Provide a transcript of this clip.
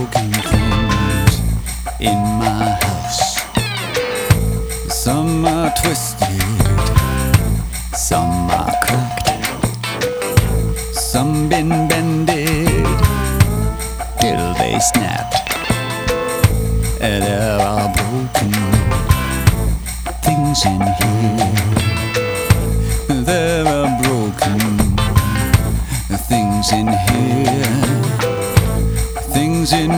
broken things in my house. Some are twisted, some are cracked, some been bended till they snapped. There are broken things in here. There are broken things in here. Things in